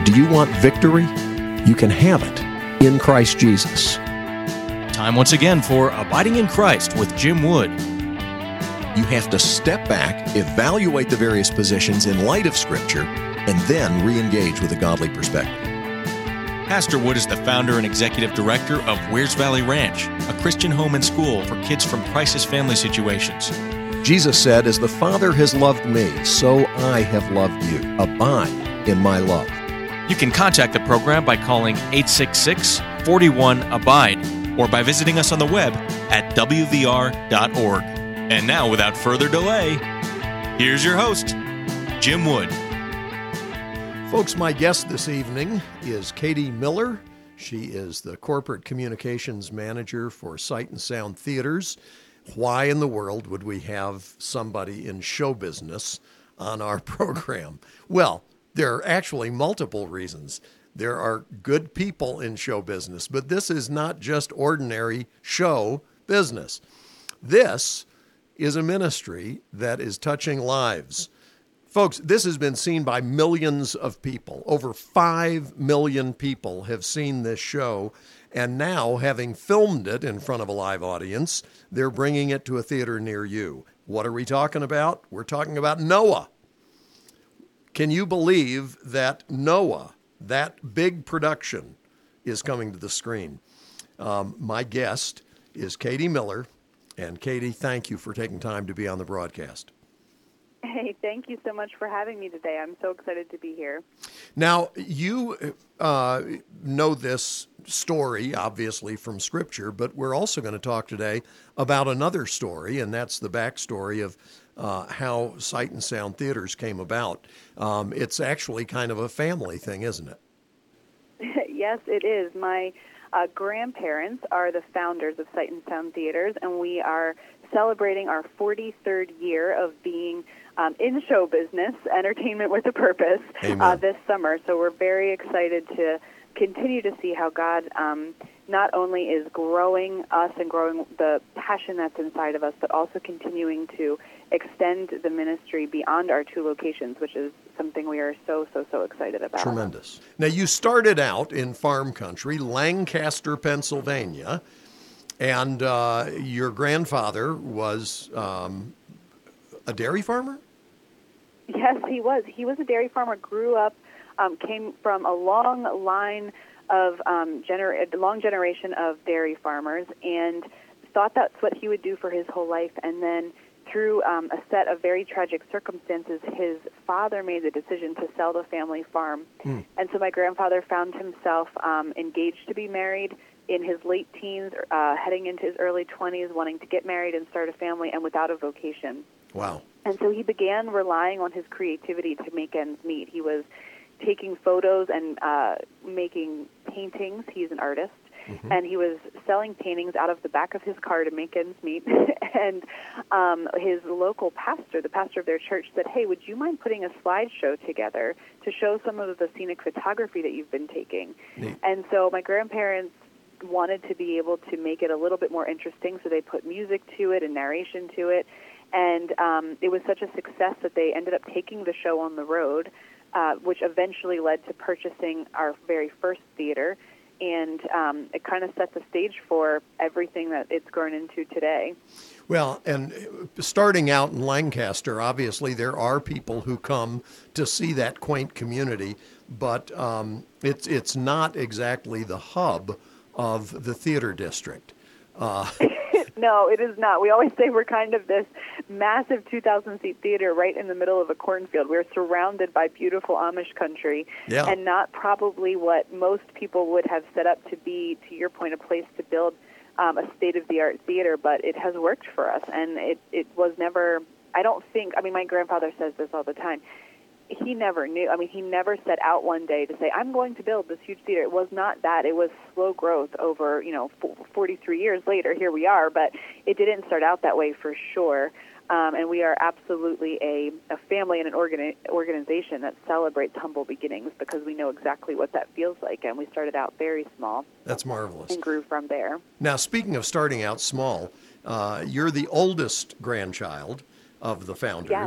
Do you want victory? You can have it in Christ Jesus. Time once again for Abiding in Christ with Jim Wood. You have to step back, evaluate the various positions in light of Scripture, and then re-engage with a godly perspective. Pastor Wood is the founder and executive director of Wears Valley Ranch, a Christian home and school for kids from crisis family situations. Jesus said, "As the Father has loved me, so I have loved you. Abide in my love." You can contact the program by calling 866-41-ABIDE or by visiting us on the web at wvr.org. And now, without further delay, here's your host, Jim Wood. Folks, my guest this evening is Katie Miller. She is the Corporate Communications Manager for Sight and Sound Theaters. Why in the world would we have somebody in show business on our program? Well, there are actually multiple reasons. There are good people in show business, but this is not just ordinary show business. This is a ministry that is touching lives. Folks, this has been seen by millions of people. Over 5 million people have seen this show, and now, having filmed it in front of a live audience, they're bringing it to a theater near you. What are we talking about? We're talking about Noah. Can you believe that Noah, that big production, is coming to the screen? My guest is Katie Miller. And Katie, thank you for taking time to be on the broadcast. Hey, thank you so much for having me today. I'm so excited to be here. Now, you know this story, obviously, from Scripture, but we're also going to talk today about another story, and that's the backstory of how Sight and Sound Theaters came about. It's actually kind of a family thing, isn't it? Yes, it is. My grandparents are the founders of Sight and Sound Theaters, and we are celebrating our 43rd year of being in show business, entertainment with a purpose, this summer. So we're very excited to continue to see how God not only is growing us and growing the passion that's inside of us, but also continuing to extend the ministry beyond our 2 locations, which is something we are so excited about. Tremendous. Now, you started out in farm country, Lancaster, Pennsylvania, and your grandfather was a dairy farmer? Yes, he was. He was a dairy farmer, grew up, came from a long line of long generation of dairy farmers, and thought that's what he would do for his whole life. And then through a set of very tragic circumstances, his father made the decision to sell the family farm. And so my grandfather found himself engaged to be married in his late teens, heading into his early 20s, wanting to get married and start a family, and without a vocation. Wow. And so he began relying on his creativity to make ends meet. He was taking photos and making paintings. He's an artist. And he was selling paintings out of the back of his car to make ends meet. And his local pastor, the pastor of their church, said, "Hey, would you mind putting a slideshow together to show some of the scenic photography that you've been taking?" Neat. And so my grandparents wanted to be able to make it a little bit more interesting, so they put music to it and narration to it. And it was such a success that they ended up taking the show on the road, which eventually led to purchasing our very first theater. And it kind of set the stage for everything that it's grown into today. Well, and starting out in Lancaster, obviously there are people who come to see that quaint community, but it's not exactly the hub of the theater district. No, it is not. We always say we're kind of this massive 2,000-seat theater right in the middle of a cornfield. We're surrounded by beautiful Amish country, and not probably what most people would have set up to be, to your point, a place to build a state-of-the-art theater, but it has worked for us, and it was never, I don't think, I mean, my grandfather says this all the time, he never knew. I mean, he never set out one day to say, "I'm going to build this huge theater." It was not that. It was slow growth over, 43 years later, here we are, but it didn't start out that way for sure. And we are absolutely a family and an organization that celebrates humble beginnings, because we know exactly what that feels like, and we started out very small. That's marvelous. And grew from there. Now, speaking of starting out small, you're the oldest grandchild of the founders. Yes.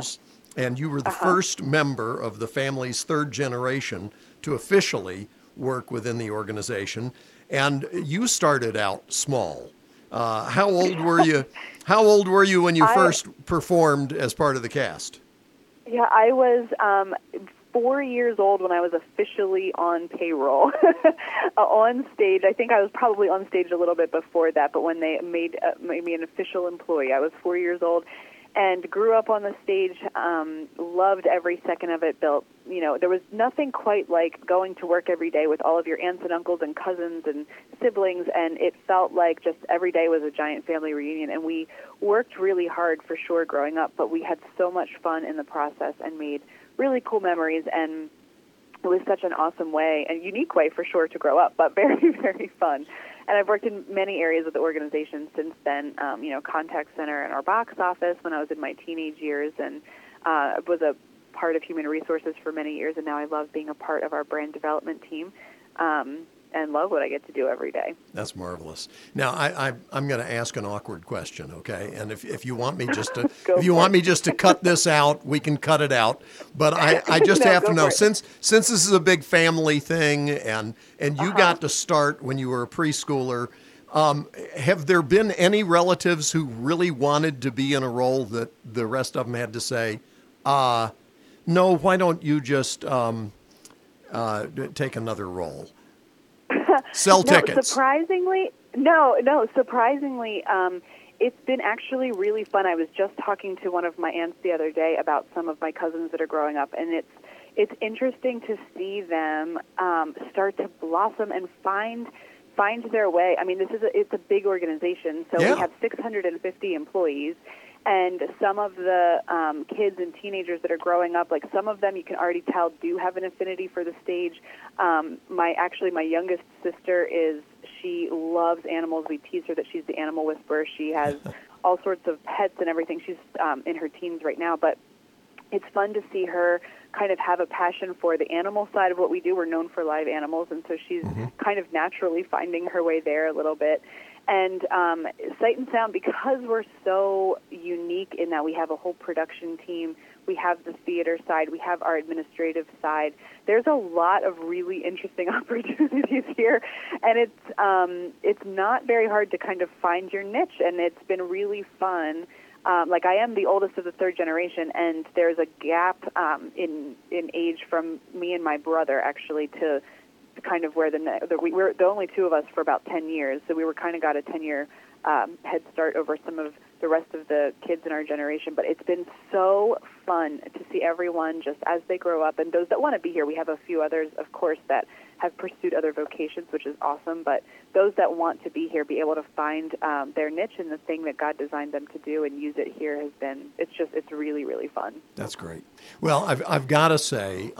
and you were the first member of the family's third generation to officially work within the organization. And you started out small. How old were you? How old were you when you first performed as part of the cast? Yeah, I was 4 years old when I was officially on payroll, on stage. I think I was probably on stage a little bit before that, but when they made me an official employee, I was 4 years old and grew up on the stage, loved every second of it. There was nothing quite like going to work every day with all of your aunts and uncles and cousins and siblings, and it felt like just every day was a giant family reunion. And we worked really hard for sure growing up, but we had so much fun in the process and made really cool memories, and it was such an awesome way, and unique way for sure to grow up, but very, very fun. And I've worked in many areas of the organization since then, contact center and our box office when I was in my teenage years, and was a part of human resources for many years, and now I love being a part of our brand development team. And love what I get to do every day. That's marvelous. Now, I'm going to ask an awkward question, okay? And if you want me just to cut this out, we can cut it out. But I just have to know, since this is a big family thing, and you got to start when you were a preschooler, have there been any relatives who really wanted to be in a role that the rest of them had to say, no, why don't you just take another role? Sell tickets. Surprisingly, it's been actually really fun. I was just talking to one of my aunts the other day about some of my cousins that are growing up, and it's interesting to see them start to blossom and find their way. I mean, it's a big organization, so we have 650 employees. And some of the kids and teenagers that are growing up, like some of them you can already tell do have an affinity for the stage. My youngest sister she loves animals. We tease her that she's the animal whisperer. She has all sorts of pets and everything. She's in her teens right now, but it's fun to see her kind of have a passion for the animal side of what we do. We're known for live animals, and so she's kind of naturally finding her way there a little bit. And Sight and Sound, because we're so unique in that we have a whole production team, we have the theater side, we have our administrative side, there's a lot of really interesting opportunities here. And it's not very hard to kind of find your niche, and it's been really fun. I am the oldest of the third generation, and there's a gap in age from me and my brother, actually, to kind of where we were the only two of us for about 10 years, so we were kind of got a 10-year head start over some of the rest of the kids in our generation. But it's been so fun to see everyone just as they grow up, and those that want to be here. We have a few others, of course, that have pursued other vocations, which is awesome, but those that want to be here, be able to find their niche and the thing that God designed them to do and use it here it's really, really fun. That's great. Well, I've got to say,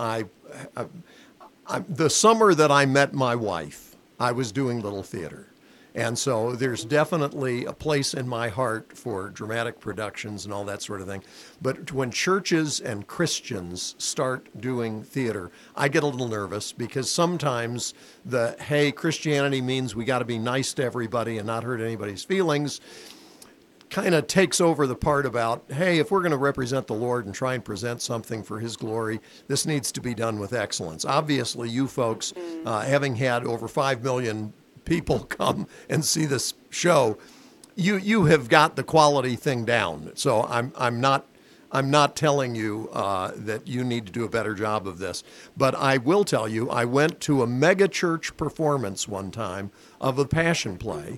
the summer that I met my wife, I was doing little theater. And so there's definitely a place in my heart for dramatic productions and all that sort of thing. But when churches and Christians start doing theater, I get a little nervous because sometimes Christianity means we got to be nice to everybody and not hurt anybody's feelings, kind of takes over the part about, hey, if we're going to represent the Lord and try and present something for His glory, this needs to be done with excellence. Obviously, you folks, having had over 5 million people come and see this show, you have got the quality thing down. So I'm not telling you that you need to do a better job of this, but I will tell you, I went to a mega church performance one time of a Passion play,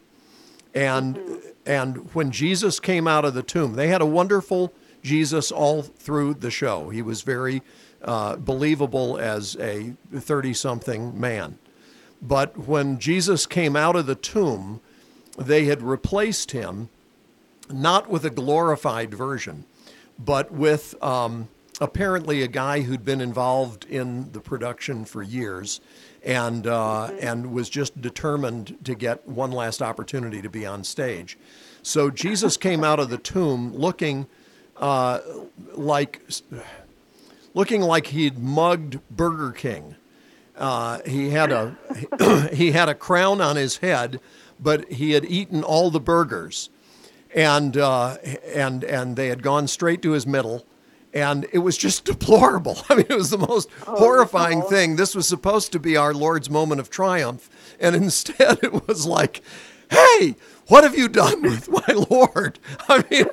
and when Jesus came out of the tomb, they had a wonderful Jesus all through the show. He was very believable as a 30-something man. But when Jesus came out of the tomb, they had replaced him not with a glorified version, but with apparently a guy who'd been involved in the production for years and was just determined to get one last opportunity to be on stage. So Jesus came out of the tomb looking like he'd mugged Burger King. He had a crown on his head, but he had eaten all the burgers, and they had gone straight to his middle, And it was just deplorable. I mean, it was the most horrifying thing. This was supposed to be our Lord's moment of triumph. And instead it was like, hey, what have you done with my Lord? I mean,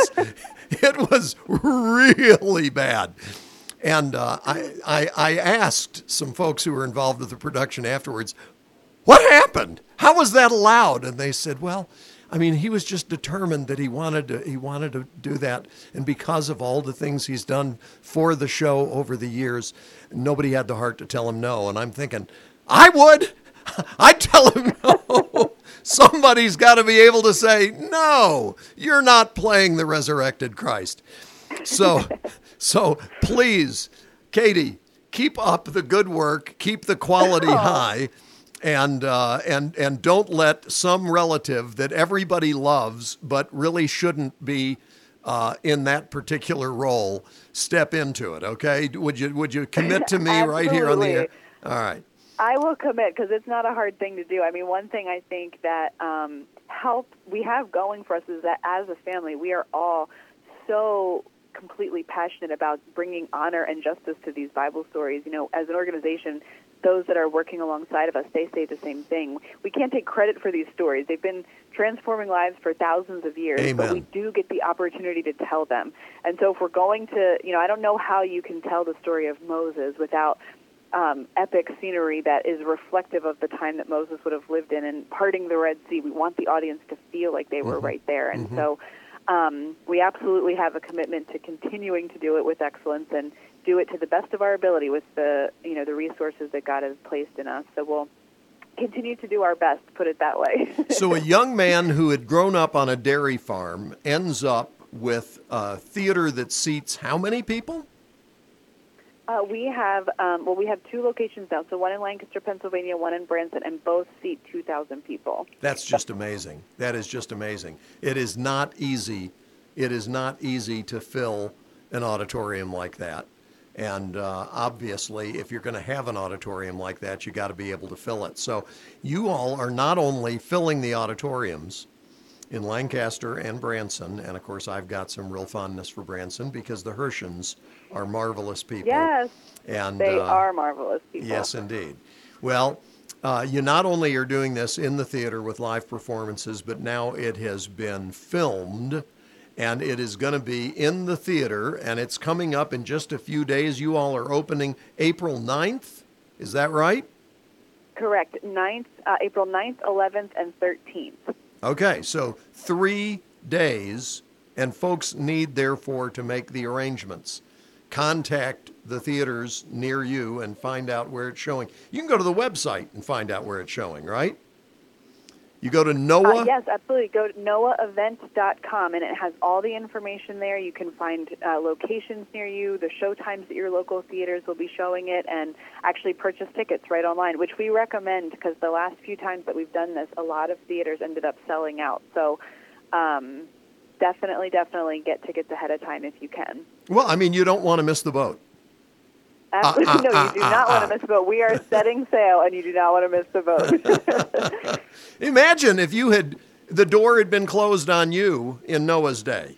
it was really bad. And I asked some folks who were involved with the production afterwards, what happened? How was that allowed? And they said, well, I mean, he was just determined that he wanted to do that. And because of all the things he's done for the show over the years, nobody had the heart to tell him no. And I'm thinking, I would. I'd tell him no. Somebody's got to be able to say, no, you're not playing the resurrected Christ. So please, Katie, keep up the good work, keep the quality high. And don't let some relative that everybody loves but really shouldn't be in that particular role step into it. Okay? Would you commit to me right here on the air? All right. I will commit because it's not a hard thing to do. I mean, one thing I think that we have going for us is that as a family, we are all so completely passionate about bringing honor and justice to these Bible stories. You know, as an organization, those that are working alongside of us, they say the same thing. We can't take credit for these stories. They've been transforming lives for thousands of years, Amen. But we do get the opportunity to tell them. And so if we're going to, I don't know how you can tell the story of Moses without epic scenery that is reflective of the time that Moses would have lived in and parting the Red Sea. We want the audience to feel like they were right there. And so we absolutely have a commitment to continuing to do it with excellence and do it to the best of our ability with the resources that God has placed in us. So we'll continue to do our best, put it that way. So a young man who had grown up on a dairy farm ends up with a theater that seats how many people? We have 2 locations now. So one in Lancaster, Pennsylvania, one in Branson, and both seat 2,000 people. That's just amazing. That is just amazing. It is not easy. It is not easy to fill an auditorium like that. And obviously, if you're going to have an auditorium like that, you got to be able to fill it. So you all are not only filling the auditoriums in Lancaster and Branson, and of course I've got some real fondness for Branson because the Hershans are marvelous people. Yes, and they are marvelous people. Yes, indeed. Well, you not only are doing this in the theater with live performances, but now it has been filmed, and it is going to be in the theater, and it's coming up in just a few days. You all are opening April 9th. Is that right? Correct. April 9th, 11th, and 13th. Okay, so 3 days, and folks need, therefore, to make the arrangements. Contact the theaters near you and find out where it's showing. You can go to the website and find out where it's showing, right? You go to Noah? Yes, absolutely. Go to noahevent.com, and it has all the information there. You can find locations near you, the show times that your local theaters will be showing it, and actually purchase tickets right online, which we recommend because the last few times that we've done this, a lot of theaters ended up selling out. So definitely get tickets ahead of time if you can. Well, I mean, you don't want to miss the boat. Absolutely. No, you do not want to miss the boat. We are setting sail, and you do not want to miss the boat. Imagine if the door had been closed on you in Noah's day.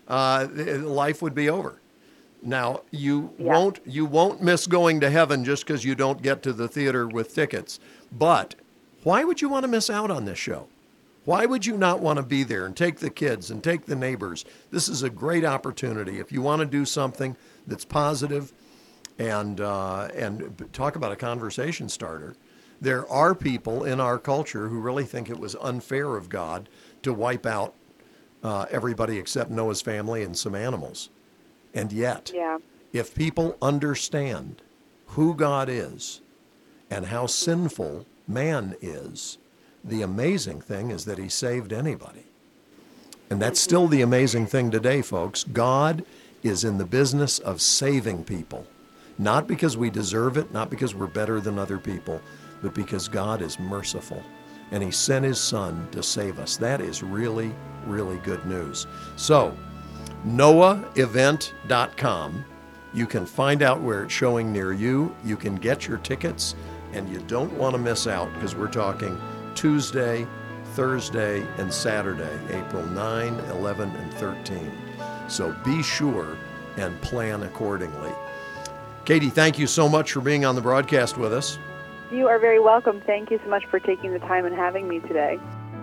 Life would be over. Now, you won't miss going to heaven just because you don't get to the theater with tickets. But why would you want to miss out on this show? Why would you not want to be there and take the kids and take the neighbors? This is a great opportunity. If you want to do something that's positive, and talk about a conversation starter. There are people in our culture who really think it was unfair of God to wipe out everybody except Noah's family and some animals. And yet, if people understand who God is and how sinful man is, the amazing thing is that he saved anybody. And that's still the amazing thing today, folks. God is in the business of saving people. Not because we deserve it, not because we're better than other people, but because God is merciful. And he sent his son to save us. That is really, really good news. So, noahevent.com. You can find out where it's showing near you. You can get your tickets, and you don't want to miss out because we're talking Tuesday, Thursday, and Saturday, April 9, 11, and 13. So be sure and plan accordingly. Katie, thank you so much for being on the broadcast with us. You are very welcome. Thank you so much for taking the time and having me today.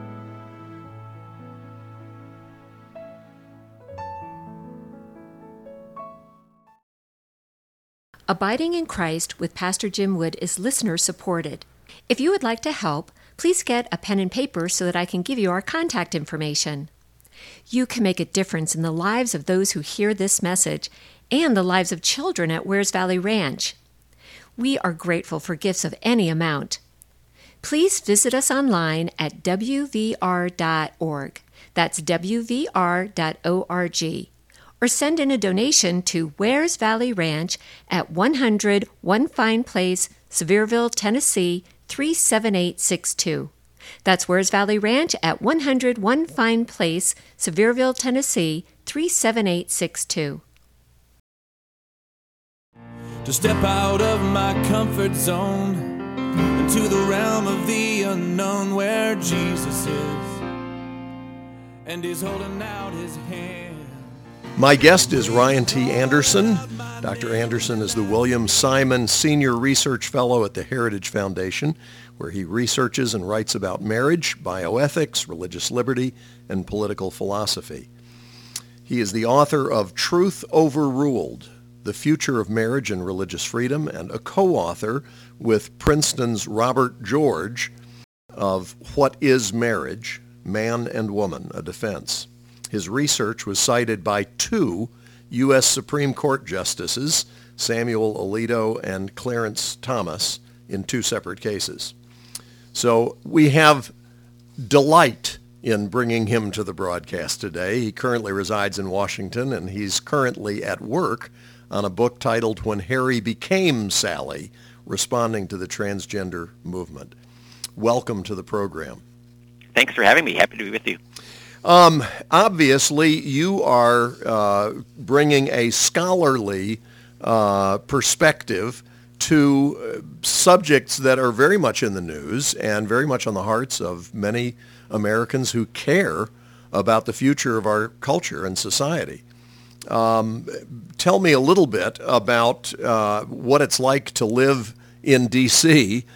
Abiding in Christ with Pastor Jim Wood is listener supported. If you would like to help, please get a pen and paper so that I can give you our contact information. You can make a difference in the lives of those who hear this message and the lives of children at Wears Valley Ranch. We are grateful for gifts of any amount. Please visit us online at wvr.org. That's wvr.org. Or send in a donation to Wears Valley Ranch at 100 One Fine Place, Sevierville, Tennessee, 37862. That's Wears Valley Ranch at 100 One Fine Place, Sevierville, Tennessee, 37862. To step out of my comfort zone into the realm of the unknown where Jesus is, and he's holding out his hand. My guest is Ryan T. Anderson. Dr. Anderson is the William Simon Senior Research Fellow at the Heritage Foundation, where he researches and writes about marriage, bioethics, religious liberty, and political philosophy. He is the author of Truth Overruled, The Future of Marriage and Religious Freedom, and a co-author with Princeton's Robert George of What is Marriage? Man and Woman, a Defense. His research was cited by 2 U.S. Supreme Court justices, Samuel Alito and Clarence Thomas, in 2 separate cases. So we have delight in bringing him to the broadcast today. He currently resides in Washington, and he's currently at work on a book titled When Harry Became Sally, Responding to the Transgender Movement. Welcome to the program. Thanks for having me. Happy to be with you. Obviously, you are bringing a scholarly perspective to subjects that are very much in the news and very much on the hearts of many Americans who care about the future of our culture and society. Tell me a little bit about what it's like to live in D.C.,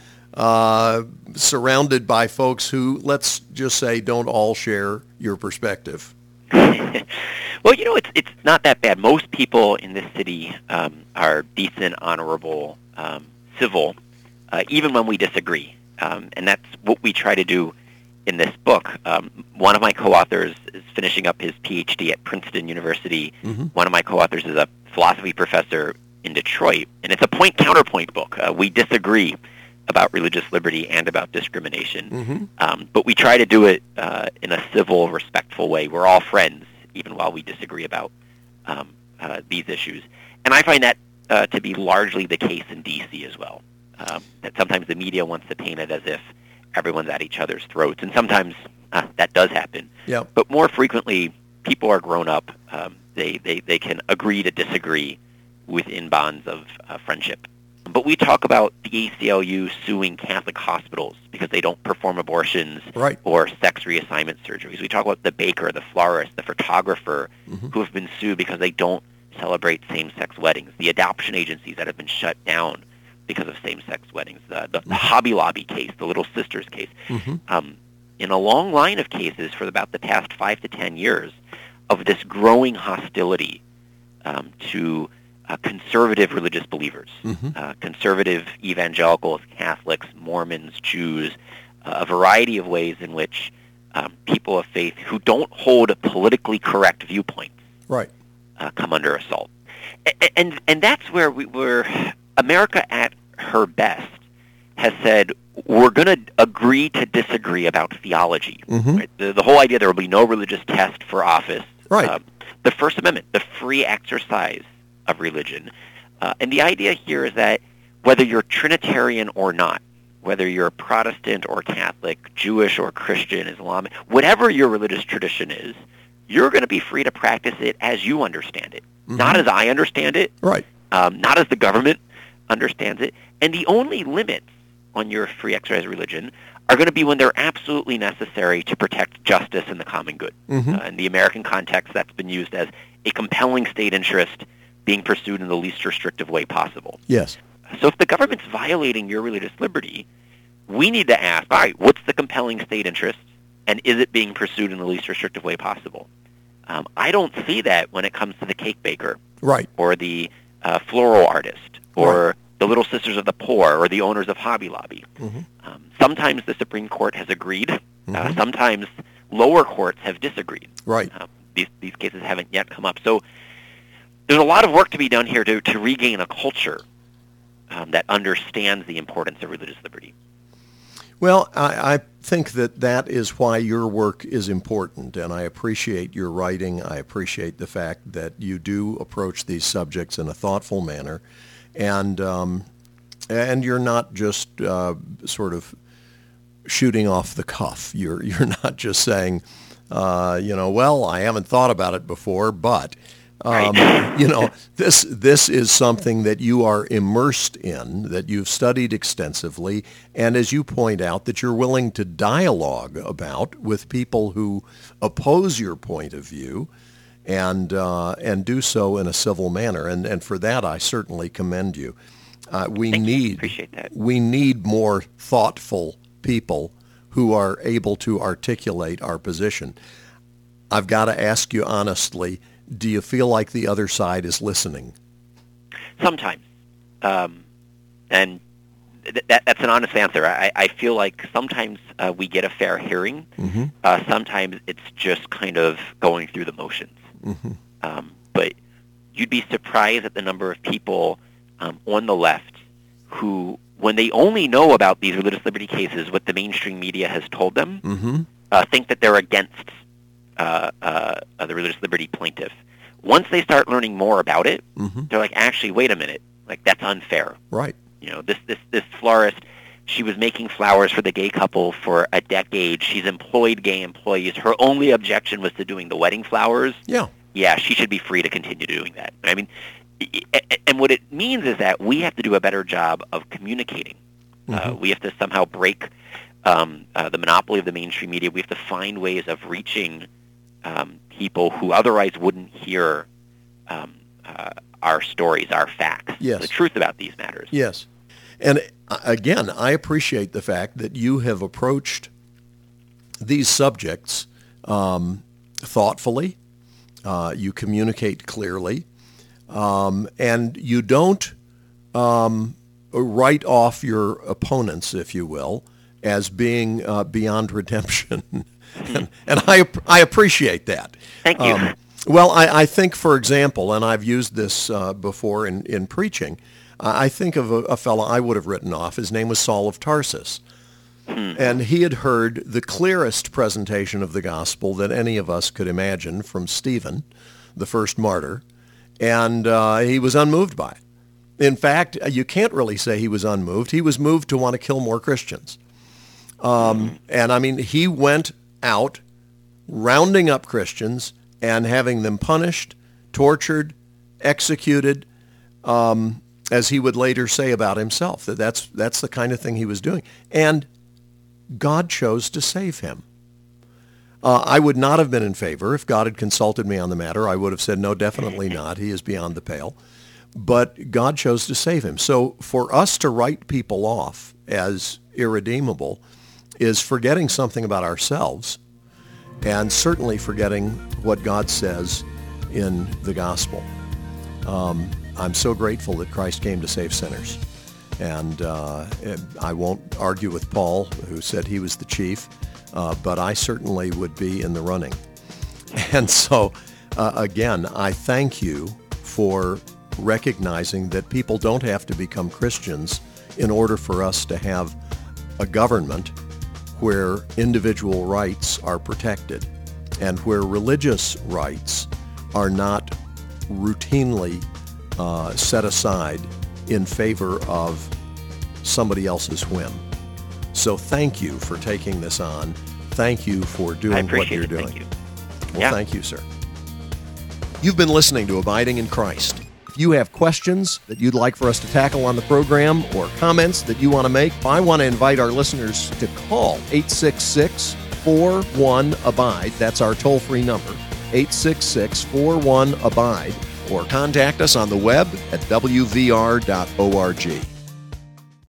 surrounded by folks who, let's just say, don't all share your perspective. Well, it's not that bad. Most people in this city are decent, honorable, civil, even when we disagree. And that's what we try to do in this book. One of my co-authors is finishing up his PhD at Princeton University. Mm-hmm. One of my co-authors is a philosophy professor in Detroit. And it's a point-counterpoint book. We disagree about religious liberty and about discrimination. Mm-hmm. But we try to do it in a civil, respectful way. We're all friends, even while we disagree about these issues. And I find that to be largely the case in D.C. as well. That sometimes the media wants to paint it as if everyone's at each other's throats, and sometimes that does happen. Yep. But more frequently, people are grown up. They can agree to disagree within bonds of friendship. But we talk about the ACLU suing Catholic hospitals because they don't perform abortions or sex reassignment surgeries. We talk about the baker, the florist, the photographer who have been sued because they don't celebrate same-sex weddings, the adoption agencies that have been shut down because of same-sex weddings, the Hobby Lobby case, the Little Sisters case. In a long line of cases for about the past 5 to 10 years of this growing hostility to conservative religious believers, conservative evangelicals, Catholics, Mormons, Jews, a variety of ways in which people of faith who don't hold politically correct viewpoints come under assault. And that's where America at her best has said, we're going to agree to disagree about theology. Right? The whole idea there will be no religious test for office. The First Amendment, the free exercise of religion. And the idea here is that whether you're Trinitarian or not, whether you're Protestant or Catholic, Jewish or Christian, Islamic, whatever your religious tradition is, you're going to be free to practice it as you understand it, not as I understand it, not as the government understands it. And the only limits on your free exercise of religion are going to be when they're absolutely necessary to protect justice and the common good. In the American context, that's been used as a compelling state interest being pursued in the least restrictive way possible. Yes. So if the government's violating your religious liberty, we need to ask, all right, what's the compelling state interest, and is it being pursued in the least restrictive way possible? I don't see that when it comes to the cake baker, right, or the floral artist, or the Little Sisters of the Poor, or the owners of Hobby Lobby. Mm-hmm. Sometimes the Supreme Court has agreed. Mm-hmm. Sometimes lower courts have disagreed. Right. These cases haven't yet come up. So there's a lot of work to be done here to regain a culture that understands the importance of religious liberty. Well, I think that is why your work is important, and I appreciate your writing. I appreciate the fact that you do approach these subjects in a thoughtful manner, and you're not just sort of shooting off the cuff. You're not just saying, well, I haven't thought about it before, but. This is something that you are immersed in, that you've studied extensively, and as you point out, that you're willing to dialogue about with people who oppose your point of view, and do so in a civil manner. And for that, I certainly commend you. We need more thoughtful people who are able to articulate our position. I've got to ask you honestly, do you feel like the other side is listening? Sometimes. And that's an honest answer. I feel like sometimes we get a fair hearing. Mm-hmm. Sometimes it's just kind of going through the motions. Mm-hmm. But you'd be surprised at the number of people on the left who, when they only know about these religious liberty cases, what the mainstream media has told them, mm-hmm. Think that they're against the religious liberty plaintiff. Once they start learning more about it, mm-hmm. they're like, actually, wait a minute, like that's unfair. Right. This florist, she was making flowers for the gay couple for a decade. She's employed gay employees. Her only objection was to doing the wedding flowers. Yeah, she should be free to continue doing that. I mean, and what it means is that we have to do a better job of communicating. Mm-hmm. We have to somehow break the monopoly of the mainstream media. We have to find ways of reaching people who otherwise wouldn't hear our stories, our facts, yes. the truth about these matters. Yes. And again, I appreciate the fact that you have approached these subjects thoughtfully. You communicate clearly. And you don't write off your opponents, if you will, as being beyond redemption. and I appreciate that. Thank you. Well, I think, for example, and I've used this before in preaching, I think of a fellow I would have written off. His name was Saul of Tarsus. And he had heard the clearest presentation of the gospel that any of us could imagine from Stephen, the first martyr, and he was unmoved by it. In fact, you can't really say he was unmoved. He was moved to want to kill more Christians. And I mean, he went out rounding up Christians and having them punished, tortured, executed, as he would later say about himself, that's the kind of thing he was doing. And God chose to save him. I would not have been in favor. If God had consulted me on the matter, I would have said, no, definitely not. He is beyond the pale. But God chose to save him. So for us to write people off as irredeemable is forgetting something about ourselves, and certainly forgetting what God says in the gospel. I'm so grateful that Christ came to save sinners. And I won't argue with Paul, who said he was the chief, but I certainly would be in the running. And so, again, I thank you for recognizing that people don't have to become Christians in order for us to have a government where individual rights are protected and where religious rights are not routinely set aside in favor of somebody else's whim. So thank you for taking this on. Thank you for doing what you're doing. Thank you. Well, thank you, sir. You've been listening to Abiding in Christ. If you have questions that you'd like for us to tackle on the program or comments that you want to make, I want to invite our listeners to call 866-41-ABIDE. That's our toll-free number, 866-41-ABIDE. or contact us on the web at wvr.org.